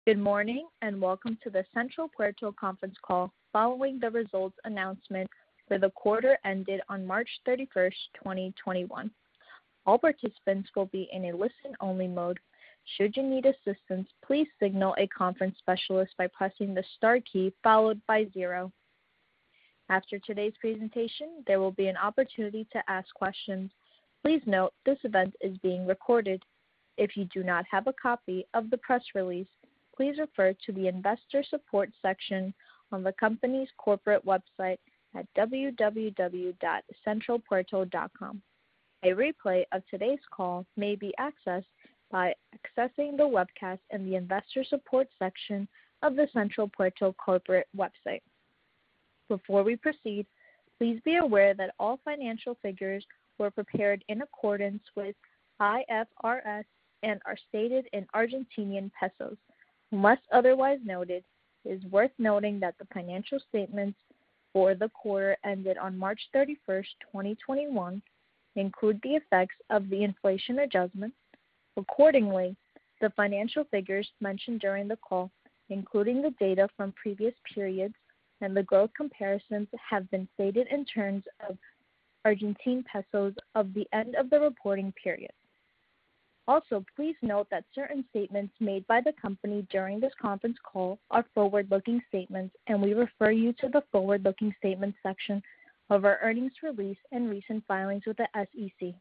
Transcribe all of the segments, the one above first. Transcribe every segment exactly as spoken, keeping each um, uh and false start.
Good morning, and welcome to the Central Puerto conference call following the results announcement for the quarter ended on March thirty-first, twenty twenty-one. All participants will be in a listen-only mode. Should you need assistance, please signal a conference specialist by pressing the star key followed by zero. After today's presentation, there will be an opportunity to ask questions. Please note this event is being recorded. If you do not have a copy of the press release, please refer to the investor support section on the company's corporate website at w w w dot central puerto dot com. A replay of today's call may be accessed by accessing the webcast in the investor support section of the Central Puerto corporate website. Before we proceed, please be aware that all financial figures were prepared in accordance with I F R S and are stated in Argentinian pesos. Unless otherwise noted, it is worth noting that the financial statements for the quarter ended on March thirty-first, twenty twenty-one include the effects of the inflation adjustment. Accordingly, the financial figures mentioned during the call, including the data from previous periods and the growth comparisons, have been stated in terms of Argentine pesos of the end of the reporting period. Also, please note that certain statements made by the company during this conference call are forward-looking statements, and we refer you to the forward-looking statements section of our earnings release and recent filings with the S E C.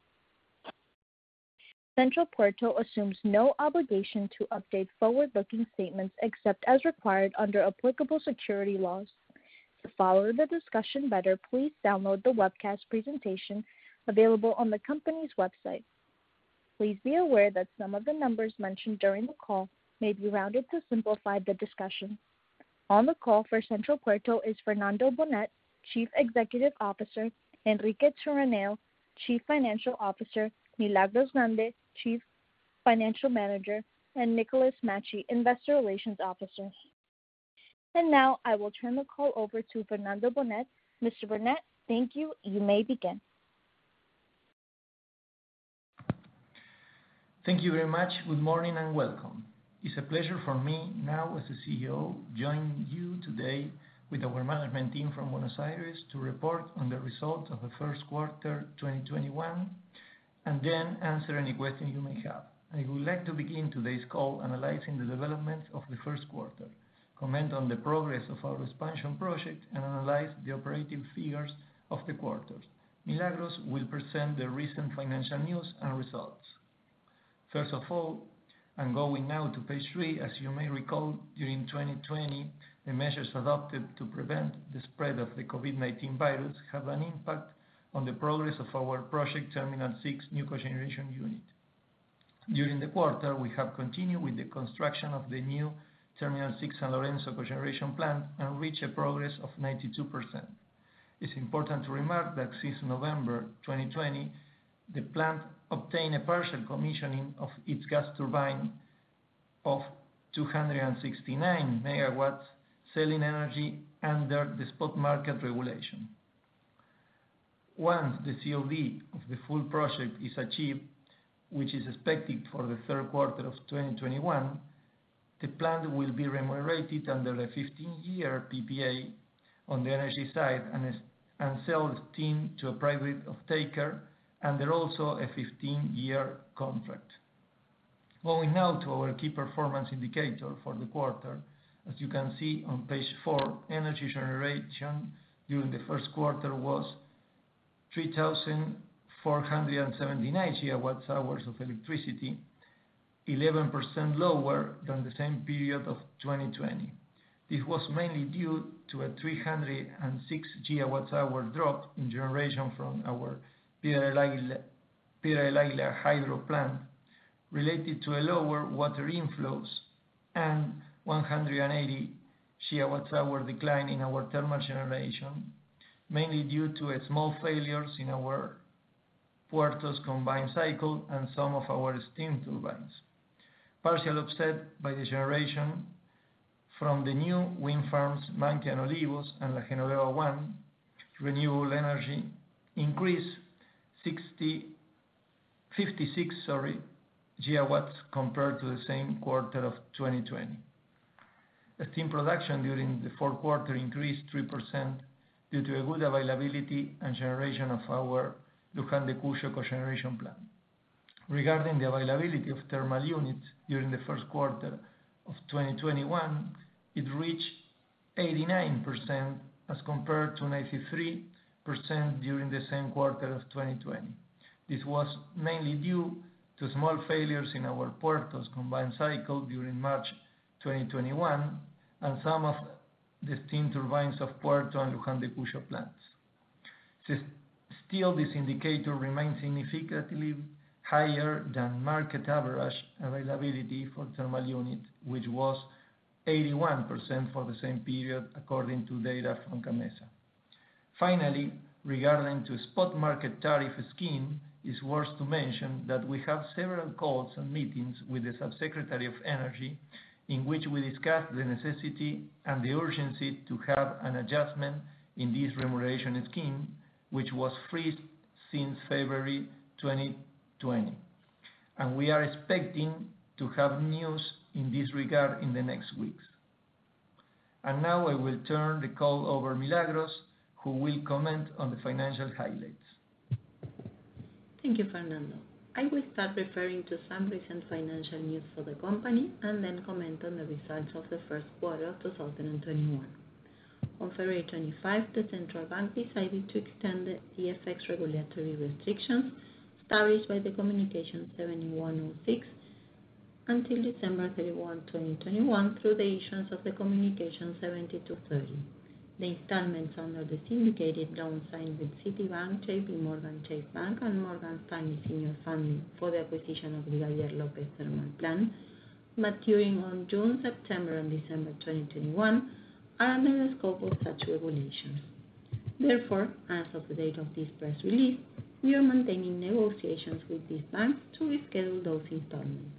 Central Puerto assumes no obligation to update forward-looking statements except as required under applicable security laws. To follow the discussion better, please download the webcast presentation available on the company's website. Please be aware that some of the numbers mentioned during the call may be rounded to simplify the discussion. On the call for Central Puerto is Fernando Bonet, Chief Executive Officer, Enrique Terraneo, Chief Financial Officer, Milagros Grande, Chief Financial Manager, and Nicholas Machi, Investor Relations Officer. And now I will turn the call over to Fernando Bonet. Mister Bonet, thank you. You may begin. Thank you very much. Good morning and welcome. It's a pleasure for me now as the C E O joining you today with our management team from Buenos Aires to report on the results of the first quarter twenty twenty-one and then answer any questions you may have. I would like to begin today's call analyzing the developments of the first quarter, comment on the progress of our expansion project, and analyze the operating figures of the quarters. Milagros will present the recent financial news and results. First of all, I'm going now to page three. As you may recall, during twenty twenty, the measures adopted to prevent the spread of the COVID nineteen virus have an impact on the progress of our project Terminal six new cogeneration unit. During the quarter, we have continued with the construction of the new Terminal six San Lorenzo cogeneration plant and reached a progress of ninety-two percent. It's important to remark that since November twenty twenty, the plant obtained a partial commissioning of its gas turbine of two hundred sixty-nine megawatts, selling energy under the spot market regulation. Once the C O D of the full project is achieved, which is expected for the third quarter of twenty twenty-one, the plant will be remunerated under a fifteen-year P P A on the energy side and, and sell steam to a private off-taker under also a fifteen-year contract. Going now to our key performance indicator for the quarter, as you can see on page four, energy generation during the first quarter was three thousand four hundred seventy-nine gigawatts hours of electricity, eleven percent lower than the same period of twenty twenty. This was mainly due to a three hundred six gigawatts hour drop in generation from our Piedra del Águila hydro plant related to a lower water inflows and one hundred eighty gigawatts hour decline in our thermal generation, mainly due to a small failures in our Puerto's combined cycle and some of our steam turbines, partially offset by the generation from the new wind farms Manquia and Olivos and La Genoveva one. Renewable energy increased fifty-six sorry, gigawatts compared to the same quarter of twenty twenty. Steam production during the fourth quarter increased three percent due to a good availability and generation of our Luján de Cuyo cogeneration plant. Regarding the availability of thermal units during the first quarter of twenty twenty-one, it reached eighty-nine percent as compared to ninety-three percent during the same quarter of twenty twenty. This was mainly due to small failures in our Puertos combined cycle during March twenty twenty-one and some of the steam turbines of Puerto and Luján de Cuyo plants. Still, this indicator remains significantly higher than market average availability for thermal units, which was eighty-one percent for the same period according to data from CAMMESA. Finally, regarding to spot market tariff scheme, it's worth to mention that we have several calls and meetings with the Subsecretary of Energy in which we discuss the necessity and the urgency to have an adjustment in this remuneration scheme, which was freezed since February twenty twenty. And we are expecting to have news in this regard in the next weeks. And now I will turn the call over Milagros, who will comment on the financial highlights. Thank you, Fernando. I will start referring to some recent financial news for the company and then comment on the results of the first quarter of two thousand twenty-one. On February twenty-fifth, the Central Bank decided to extend the F X regulatory restrictions established by the Communication seventy-one oh six until December thirty-first, twenty twenty-one through the issuance of the Communication seventy-two thirty. The installments under the syndicated loan signed with Citibank, J P Morgan Chase Bank, and Morgan Stanley Senior Funding for the acquisition of Brigadier Lopez Thermal Plant, maturing on June, September, and December twenty twenty-one, are under the scope of such regulations. Therefore, as of the date of this press release, we are maintaining negotiations with these banks to reschedule those installments.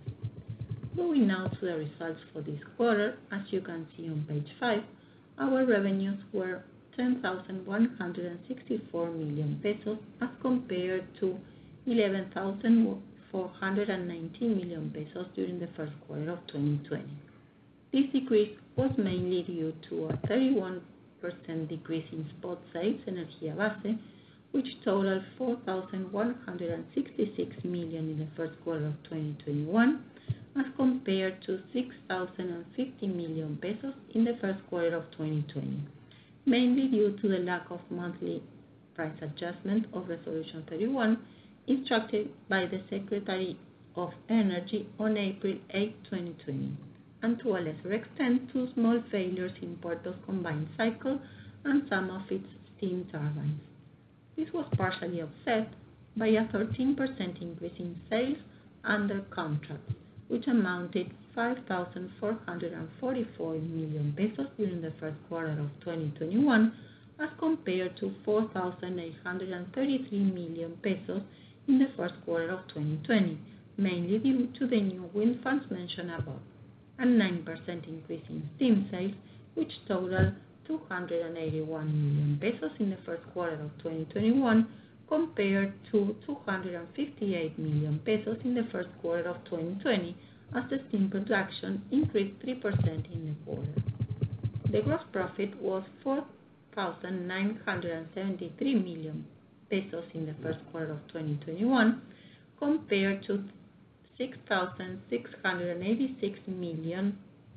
Going now to the results for this quarter, as you can see on page five, our revenues were ten thousand one hundred sixty-four million pesos as compared to eleven thousand four hundred nineteen million pesos during the first quarter of twenty twenty. This decrease was mainly due to a thirty-one percent decrease in spot sales, Energía Base, which totaled four thousand one hundred sixty-six million in the first quarter of twenty twenty-one, as compared to six thousand fifty million pesos in the first quarter of twenty twenty, mainly due to the lack of monthly price adjustment of Resolution thirty-one instructed by the Secretary of Energy on April eighth, twenty twenty, and to a lesser extent to small failures in Puerto's combined cycle and some of its steam turbines. This was partially offset by a thirteen percent increase in sales under contracts, which amounted five thousand four hundred forty-four million pesos during the first quarter of twenty twenty-one, as compared to four thousand eight hundred thirty-three million pesos in the first quarter of twenty twenty, mainly due to the new wind farms mentioned above, a nine percent increase in steam sales, which totaled two hundred eighty-one million pesos in the first quarter of twenty twenty-one, compared to two hundred fifty-eight million pesos in the first quarter of twenty twenty, as the steam production increased three percent in the quarter. The gross profit was four thousand nine hundred seventy-three million pesos in the first quarter of twenty twenty-one, compared to six thousand six hundred eighty-six million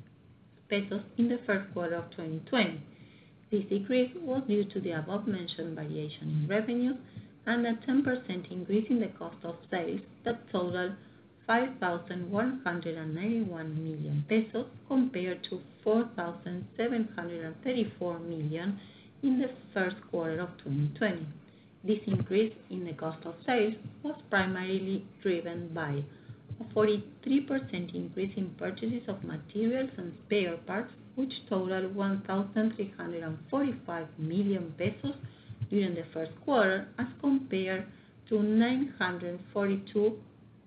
pesos in the first quarter of twenty twenty. This decrease was due to the above-mentioned variation in revenues and a ten percent increase in the cost of sales that totaled five thousand one hundred ninety-one million pesos compared to four thousand seven hundred thirty-four million in the first quarter of twenty twenty. This increase in the cost of sales was primarily driven by a forty-three percent increase in purchases of materials and spare parts, which totaled one thousand three hundred forty-five million pesos during the first quarter as compared to nine hundred forty-two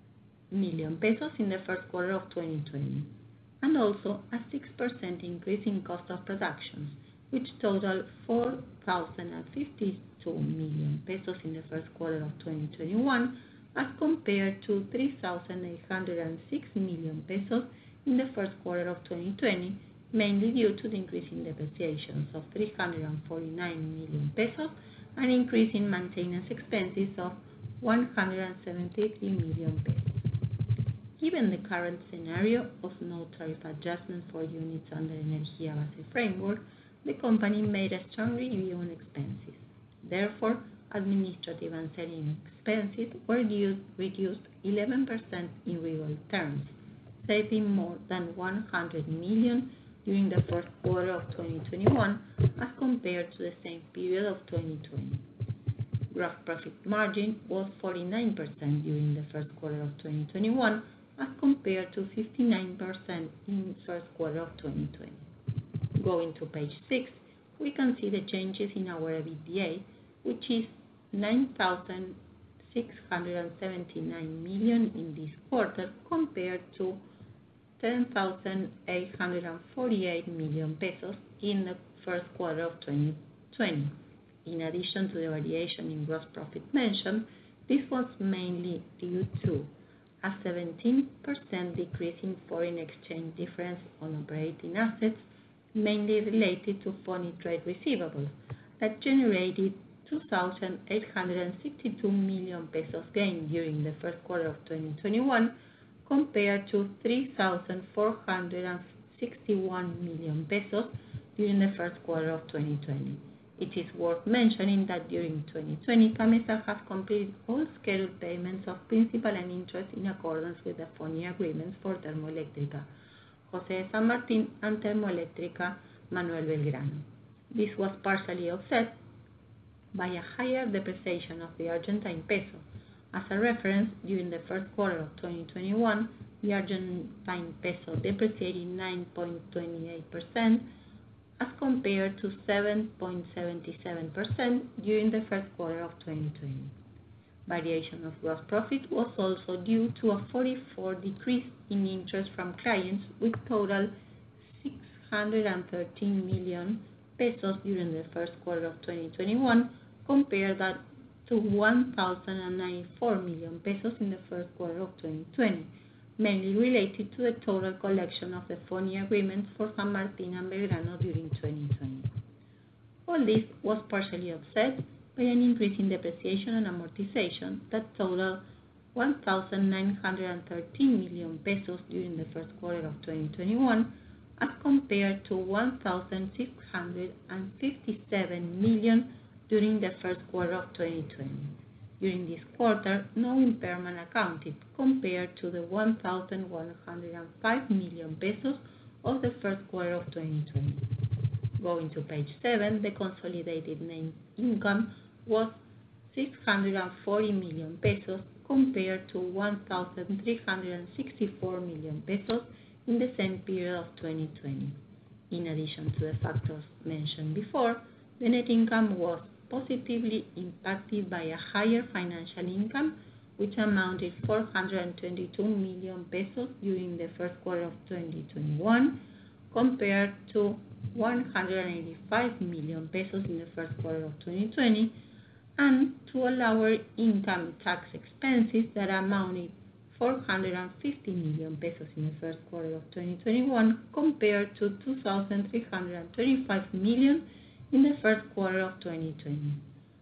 million pesos in the first quarter of twenty twenty, and also a six percent increase in cost of production, which totaled four thousand fifty-two million pesos in the first quarter of twenty twenty-one as compared to three thousand eight hundred six million pesos in the first quarter of twenty twenty, mainly due to the increase in depreciations of three hundred forty-nine million pesos and increase in maintenance expenses of one hundred seventy-three million pesos. Given the current scenario of no tariff adjustment for units under Energía Base framework, the company made a strong review on expenses. Therefore, administrative and selling expenses were reduced eleven percent in real terms, saving more than one hundred million during the first quarter of twenty twenty-one as compared to the same period of twenty twenty. Gross profit margin was forty-nine percent during the first quarter of twenty twenty-one as compared to fifty-nine percent in the first quarter of twenty twenty. Going to page six, we can see the changes in our EBITDA, which is nine thousand six hundred seventy-nine million in this quarter compared to ten thousand eight hundred forty-eight million pesos in the first quarter of twenty twenty. In addition to the variation in gross profit mentioned, this was mainly due to a seventeen percent decrease in foreign exchange difference on operating assets, mainly related to foreign trade receivables, that generated two thousand eight hundred sixty-two million pesos gain during the first quarter of twenty twenty-one compared to three thousand four hundred sixty-one million pesos during the first quarter of twenty twenty. It is worth mentioning that during twenty twenty, CAMMESA has completed all scheduled payments of principal and interest in accordance with the funding agreements for Termoeléctrica José de San Martín and Termoeléctrica Manuel Belgrano. This was partially offset by a higher depreciation of the Argentine peso. As a reference, during the first quarter of twenty twenty-one, the Argentine peso depreciated nine point two eight percent as compared to seven point seven seven percent during the first quarter of twenty twenty. Variation of gross profit was also due to a forty-four percent decrease in interest from clients, with total six hundred thirteen million pesos during the first quarter of twenty twenty-one, compared that to one thousand ninety-four million pesos in the first quarter of twenty twenty, mainly related to the total collection of the funding agreements for San Martín and Belgrano during twenty twenty. All this was partially offset by an increase in depreciation and amortization that totaled one thousand nine hundred thirteen million pesos during the first quarter of twenty twenty-one as compared to one thousand six hundred fifty-seven million during the first quarter of twenty twenty. During this quarter, no impairment accounted compared to the one thousand one hundred five million pesos of the first quarter of twenty twenty. Going to page seven, the consolidated net income was six hundred forty million pesos compared to one thousand three hundred sixty-four million pesos in the same period of twenty twenty. In addition to the factors mentioned before, the net income was positively impacted by a higher financial income, which amounted four hundred twenty-two million pesos during the first quarter of twenty twenty-one, compared to one hundred eighty-five million pesos in the first quarter of twenty twenty, and to a lower income tax expenses that amounted four hundred fifty million pesos in the first quarter of twenty twenty-one, compared to two thousand three hundred twenty-five million in the first quarter of twenty twenty.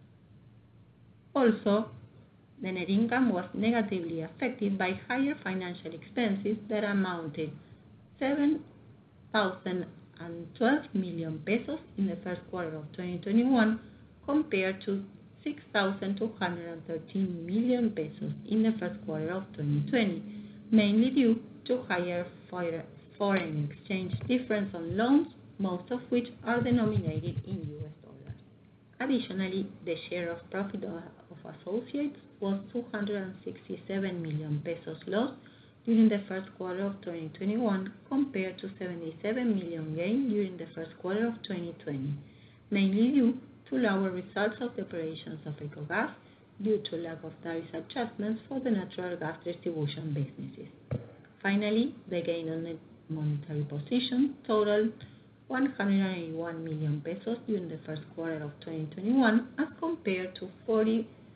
Also, the net income was negatively affected by higher financial expenses that amounted seven thousand twelve million pesos in the first quarter of twenty twenty-one compared to six thousand two hundred thirteen million pesos in the first quarter of twenty twenty, mainly due to higher foreign exchange difference on loans, most of which are denominated in U S dollars. Additionally, the share of profit of associates was two hundred sixty-seven million pesos loss during the first quarter of twenty twenty-one compared to seventy-seven million gain during the first quarter of twenty twenty, mainly due to lower results of the operations of Ecogas due to lack of tariff adjustments for the natural gas distribution businesses. Finally, the gain on net monetary position totaled one hundred eighty-one million pesos during the first quarter of twenty twenty-one as compared to forty-five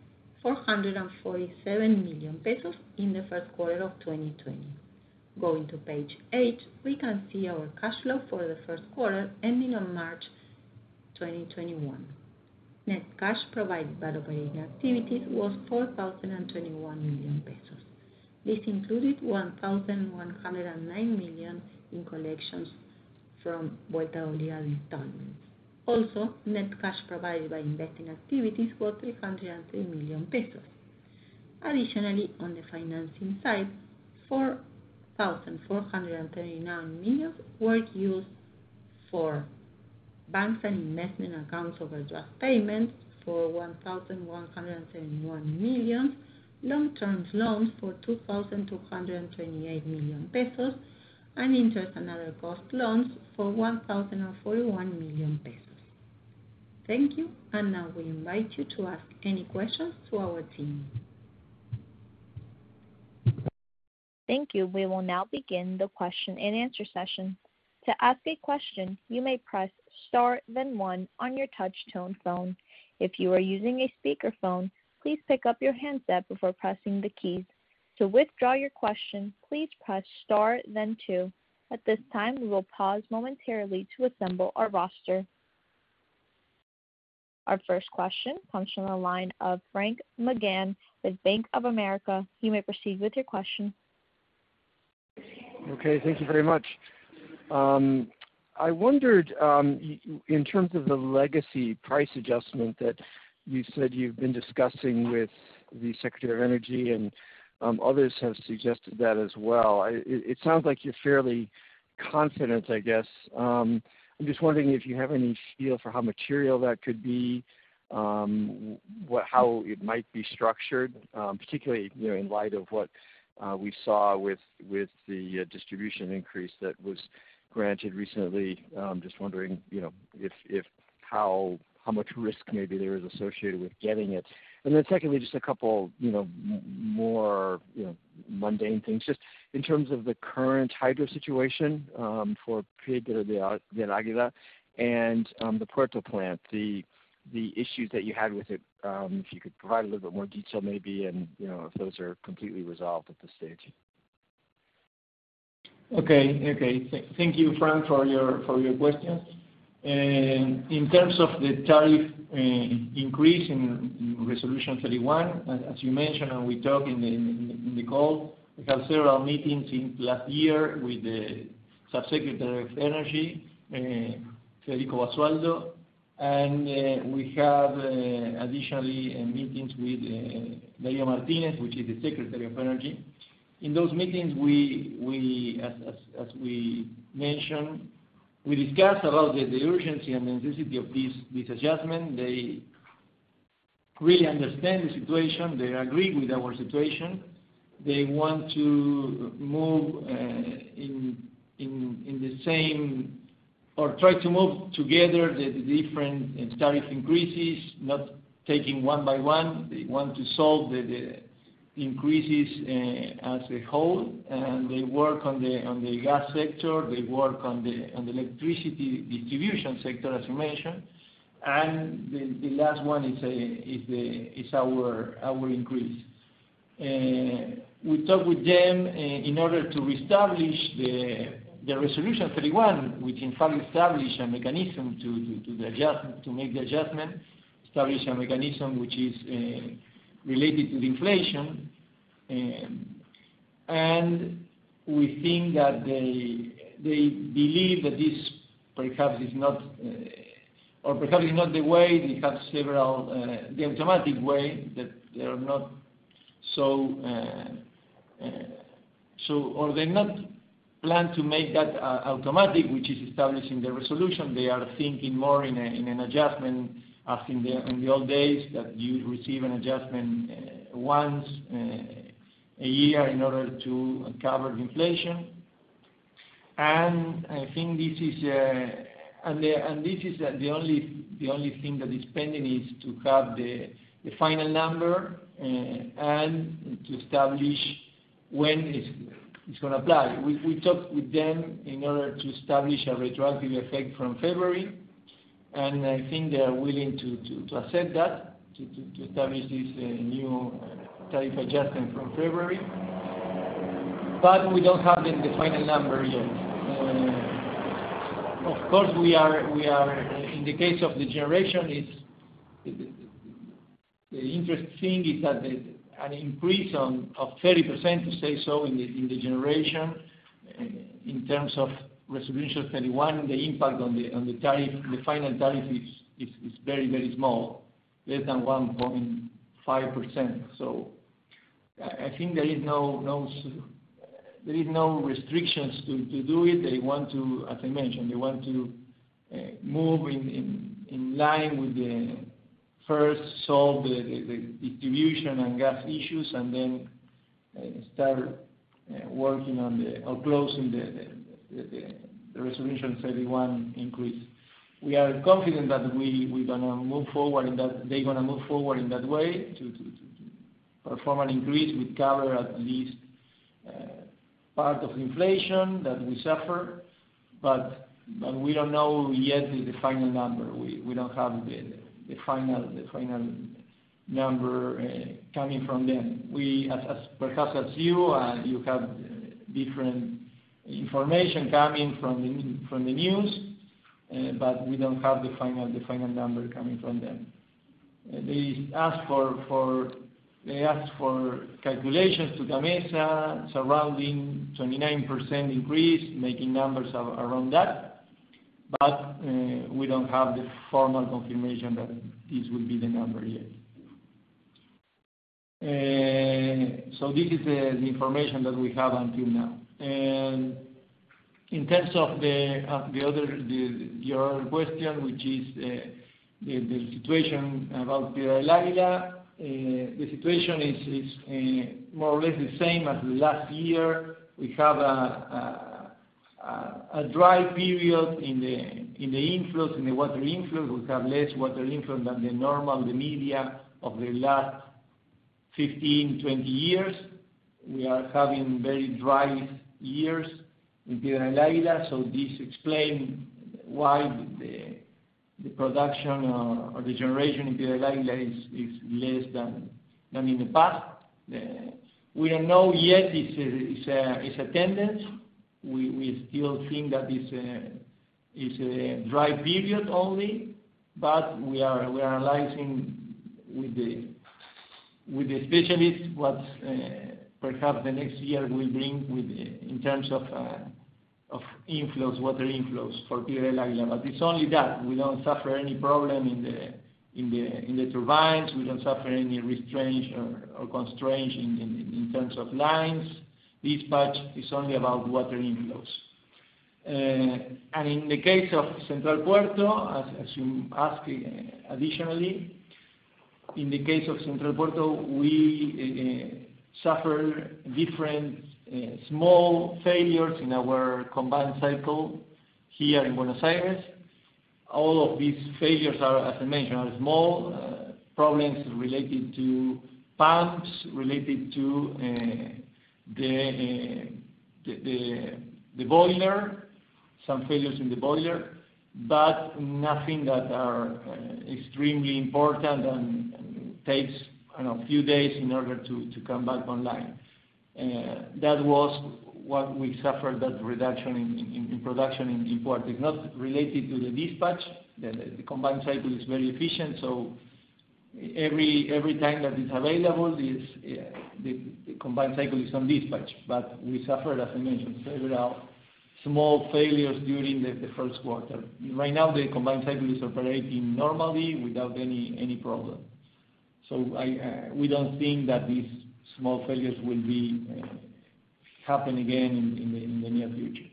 four hundred forty-seven million pesos in the first quarter of twenty twenty. Going to page eight, we can see our cash flow for the first quarter ending on March twenty twenty-one. Net cash provided by operating activities was four thousand twenty-one million pesos. This included one thousand one hundred nine million in collections from Vuelta Obligada installments. Also, net cash provided by investing activities was three hundred three million pesos. Additionally, on the financing side, four thousand four hundred thirty-nine million were used for banks and investment accounts overdraft payments for one thousand one hundred seventy-one million, long-term loans for two thousand two hundred twenty-eight million pesos, and interest and other cost loans for one thousand forty-one million pesos. Thank you, and now we invite you to ask any questions to our team. Thank you. We will now begin the question and answer session. To ask a question, you may press star then one on your touch tone phone. If you are using a speakerphone, please pick up your handset before pressing the keys. To withdraw your question, please press star then two. At this time, we will pause momentarily to assemble our roster. Our first question comes from the line of Frank McGann with Bank of America. You may proceed with your question. Okay, thank you very much. Um, I wondered, um, in terms of the legacy price adjustment that you said you've been discussing with the Secretary of Energy, and um, others have suggested that as well. I, it, it sounds like you're fairly confident, I guess. Um, I'm just wondering if you have any feel for how material that could be, um, what, how it might be structured, um, particularly, you know, in light of what uh, we saw with with the uh, distribution increase that was granted recently. Um, just wondering, you know, if if how how much risk maybe there is associated with getting it. And then secondly, just a couple, you know, m- more, you know, mundane things. Just in terms of the current hydro situation um, for Piedra del Águila and um, the Puerto plant, the the issues that you had with it, um, if you could provide a little bit more detail maybe, and, you know, if those are completely resolved at this stage. Okay, okay. Th- thank you, Frank, for your for your questions. And in terms of the tariff uh, increase in, in Resolution thirty-one, as, as you mentioned, and we talked in the, in, in the call, we have several meetings in last year with the Subsecretary of Energy, uh, Federico Basualdo, and uh, we have uh, additionally uh, meetings with uh, Darío Martínez, which is the Secretary of Energy. In those meetings, we, we as, as, as we mentioned, we discussed about the, the urgency and the necessity of this, this adjustment. They really understand the situation. They agree with our situation. They want to move uh, in, in, in the same, or try to move together the, the different tariff increases, not taking one by one. They want to solve the, the increases uh, as a whole, and they work on the on the gas sector, they work on the on the electricity distribution sector, as you mentioned, and the, the last one is a, is the is our our increase. Uh, we talked with them uh, in order to reestablish the the Resolution thirty-one, which in fact established a mechanism to to, to the adjustment, to make the adjustment, establish a mechanism which is uh, related to the inflation, um, and we think that they they believe that this perhaps is not, uh, or perhaps is not the way. They have several, uh, the automatic way that they are not so, uh, uh, so, or they not plan to make that uh, automatic, which is established in the resolution. They are thinking more in, a, in an adjustment as in the, in the old days, that you receive an adjustment uh, once uh, a year in order to cover the inflation. And I think this is, uh, and, the, and this is uh, the only the only thing that is pending is to have the, the final number uh, and to establish when it's, it's going to apply. We, we talked with them in order to establish a retroactive effect from February, and I think they are willing to, to, to accept that. to, to, to establish this uh, new uh, tariff adjustment from February. But we don't have the, the final number yet. Uh, of course, we are we are in the case of the generation. Is the, the interesting thing is that the, an increase on of thirty percent, to say so, in the in the generation uh, in terms of Resolution thirty-one, the impact on the on the tariff, the final tariff is is, is very very small, less than one point five percent. So I think there is no no. There is no restrictions to, to do it. They want to, as I mentioned, they want to uh, move in, in, in line with the first solve the, the, the distribution and gas issues, and then uh, start uh, working on the or closing the, the, the, the Resolution thirty-one increase. We are confident that we we're gonna move forward in that. They're gonna move forward in that way to, to, to perform an increase with cover at least. Uh, part of inflation that we suffer, but, but we don't know yet the, the final number. We, we don't have the, the final the final number uh, coming from them. We, as, as perhaps as you, uh, you have different information coming from the from the news, uh, but we don't have the final the final number coming from them. Uh, they ask for for. They asked for calculations to CAMMESA surrounding twenty-nine percent increase, making numbers around that. But uh, we don't have the formal confirmation that this will be the number yet. Uh, so this is the, the information that we have until now. And in terms of the uh, the other the, your other question, which is uh, the, the situation about Piedra del Águila. Uh, the situation is, is uh, more or less the same as last year. We have a, a, a dry period in the in the inflows, in the water inflows. We have less water inflow than the normal, the media of the last fifteen, twenty years. We are having very dry years in Piedra del Águila, so this explains why the the production or, or the generation in Piedra del Águila is, is less than, than in the past. The, we don't know yet, it's a, it's a, it's a tendency. We, we still think that it's a, it's a dry period only, but we are, we are analyzing with the, with the specialists what uh, perhaps the next year will bring with, in terms of uh, of inflows, water inflows for Piedra del Águila, but it's only that. We don't suffer any problem in the in the in the turbines. We don't suffer any restraints or, or constraints in, in, in terms of lines. Dispatch is only about water inflows. Uh, and in the case of Central Puerto, as, as you asked uh, additionally, in the case of Central Puerto, we uh, suffer different Uh, small failures in our combined cycle here in Buenos Aires. All of these failures are, as I mentioned, are small uh, problems related to pumps, related to uh, the, uh, the, the the boiler, some failures in the boiler, but nothing that are uh, extremely important and, and takes I don't know, a few days in order to, to come back online. Uh, that was what we suffered, that reduction in, in, in production in, in Puerto. It's not related to the dispatch. The, the, the combined cycle is very efficient, so every every time that it's available, is, uh, the, the combined cycle is on dispatch. But we suffered, as I mentioned, several small failures during the, the first quarter. Right now, the combined cycle is operating normally without any any problem. So I, uh, we don't think that these small failures will be uh, happen again in, in, the, in the near future.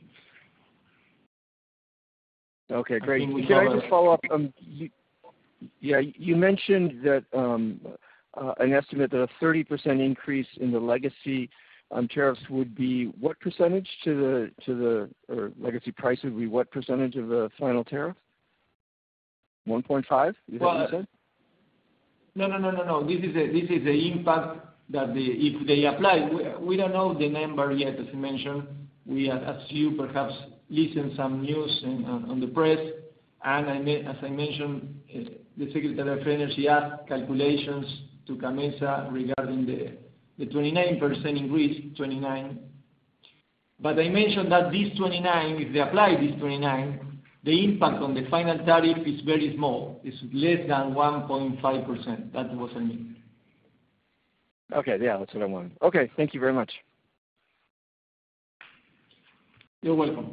Okay, great. Can I just follow up? Um, you, yeah, you mentioned that um, uh, an estimate that a thirty percent increase in the legacy um, tariffs would be what percentage to the to the or legacy price would be what percentage of the final tariff? one point five? Is well, that what you said? No, no, no, no, no. This is a, this is the impact that the, if they apply. We, we don't know the number yet, as I mentioned. We, as you perhaps listen some news in, on, on the press, and I, as I mentioned, uh, the Secretary of Energy asked calculations to CAMMESA regarding the, the twenty-nine percent increase, twenty-nine. But I mentioned that this twenty-nine, if they apply this twenty-nine, the impact on the final tariff is very small. It's less than one point five percent. That's what I mean. Okay, yeah, that's what I wanted. Okay, thank you very much. You're welcome.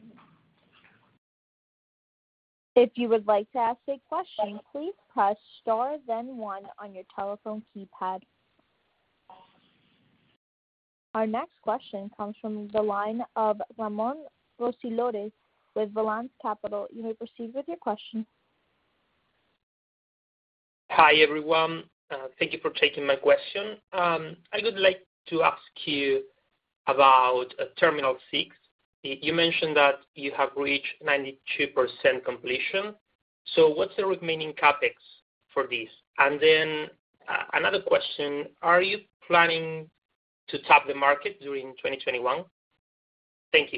If you would like to ask a question, please press star then one on your telephone keypad. Our next question comes from the line of Ramon Rosilores with Valance Capital. You may proceed with your question. Hi, everyone. Uh, thank you for taking my question. Um, I would like to ask you about uh, Terminal six. You mentioned that you have reached ninety-two percent completion. So what's the remaining CapEx for this? And then uh, another question, are you planning to tap the market during twenty twenty-one? Thank you.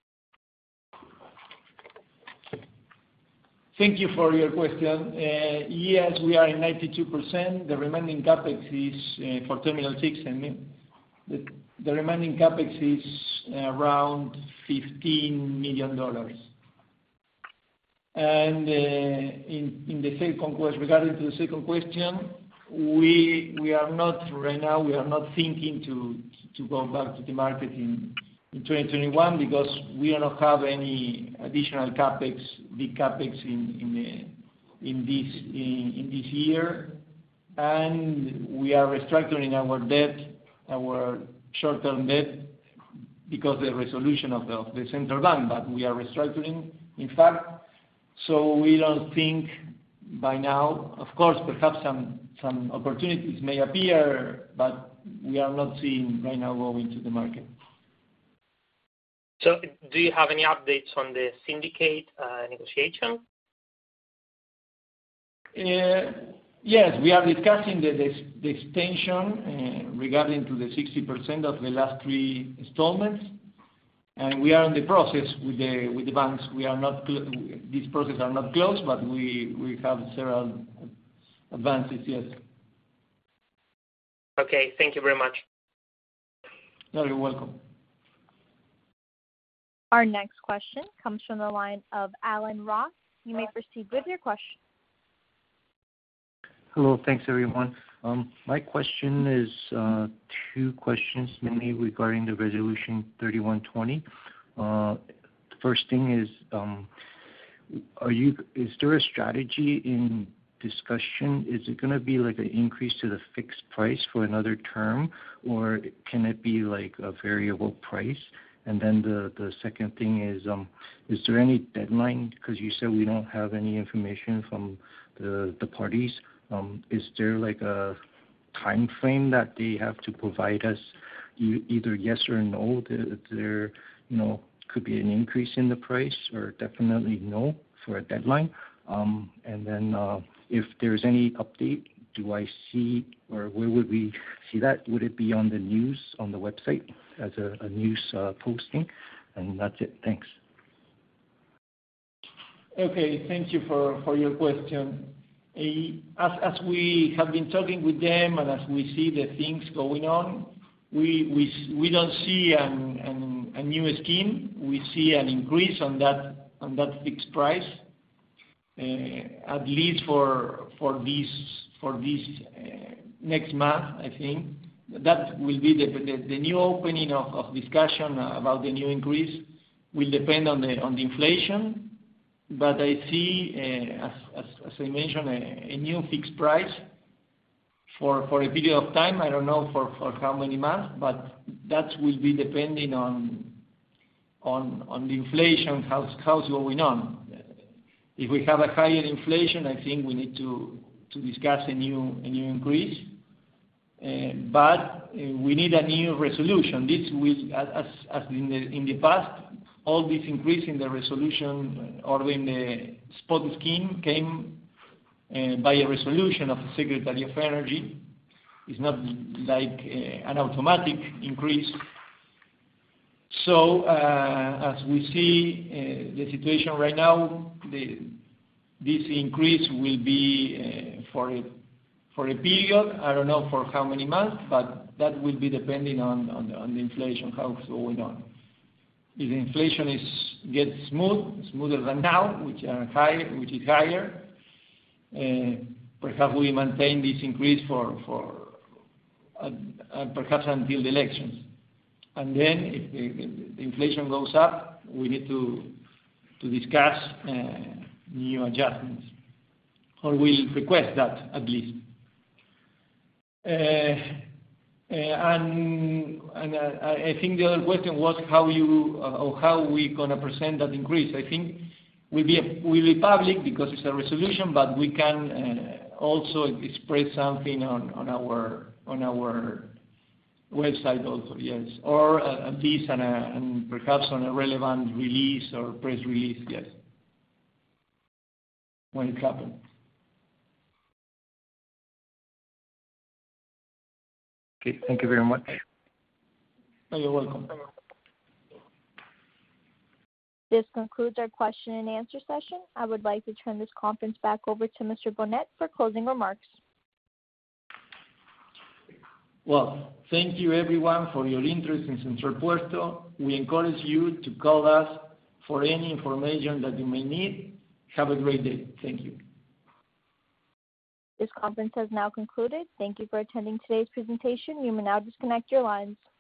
Thank you for your question. Uh, yes, we are in ninety-two percent. The remaining CapEx is uh, for Terminal six, I mean. The, the remaining CapEx is around fifteen million dollars. And uh, in, in the second question, regarding to the second question, we we are not right now. We are not thinking to to go back to the market in in twenty twenty-one because we do not have any additional CapEx, big CapEx in in the, in this in, in this year, and we are restructuring our debt, our short-term debt, because the resolution of the, of the central bank. But we are restructuring, in fact. So we don't think by now, of course, perhaps some, some opportunities may appear, but we are not seeing right now going to the market. So do you have any updates on the syndicate uh, negotiation? Uh, yes, we are discussing the, the, the extension uh, regarding to the sixty percent of the last three installments. And we are in the process with the with the banks. We are not these processes are not closed, but we we have several advances. Yes. Okay. Thank you very much. No, you're welcome. Our next question comes from the line of Alan Ross. You may proceed with your question. Hello. Thanks, everyone. Um, my question is uh, two questions, mainly regarding the Resolution thirty-one twenty. Uh, the first thing is, um, are you? Is there a strategy in discussion? Is it going to be like an increase to the fixed price for another term, or can it be like a variable price? And then the, the second thing is, um, is there any deadline? Because you said we don't have any information from the, the parties. Um, is there like a time frame that they have to provide us, e- either yes or no? That there, you know, could be an increase in the price, or definitely no for a deadline. Um, and then uh, if there's any update, do I see, or where would we see that? Would it be on the news on the website as a, a news uh, posting? And that's it. Thanks. Okay, thank you for, for your question. As, as we have been talking with them and as we see the things going on, we, we, we don't see an, an, a new scheme. We see an increase on that, on that fixed price, uh, at least for, for this, for this uh, next month, I think. That will be the, the, the new opening of, of discussion about the new increase will depend on the, on the inflation. But I see, uh, as, as, as I mentioned, a, a new fixed price for, for a period of time. I don't know for, for how many months, but that will be depending on on, on the inflation, how's, how's going on. If we have a higher inflation, I think we need to, to discuss a new, a new increase. Uh, but uh, we need a new resolution. This will, as, as in the, in the past, all this increase in the resolution or in the spot scheme came uh, by a resolution of the Secretary of Energy. It's not like uh, an automatic increase. So uh, as we see uh, the situation right now, the, this increase will be uh, for a for a period. I don't know for how many months, but that will be depending on on the, on the inflation, how it's going on. If the inflation is gets smooth, smoother than now, which are higher, which is higher, uh, perhaps we maintain this increase for for uh, uh, perhaps until the elections. And then if the, the, the inflation goes up, we need to to discuss uh, new adjustments, or we'll request that at least. Uh, uh, and and uh, I think the other question was how you uh, or how we gonna present that increase. I think will be will be public because it's a resolution, but we can uh, also express something on, on our on our website also, yes, or uh, at least on a, and perhaps on a relevant release or press release, yes, when it happens. Okay, thank you very much. Oh, you're welcome. This concludes our question and answer session. I would like to turn this conference back over to Mister Bonet for closing remarks. Well, thank you everyone for your interest in Central Puerto. We encourage you to call us for any information that you may need. Have a great day. Thank you. This conference has now concluded. Thank you for attending today's presentation. You may now disconnect your lines.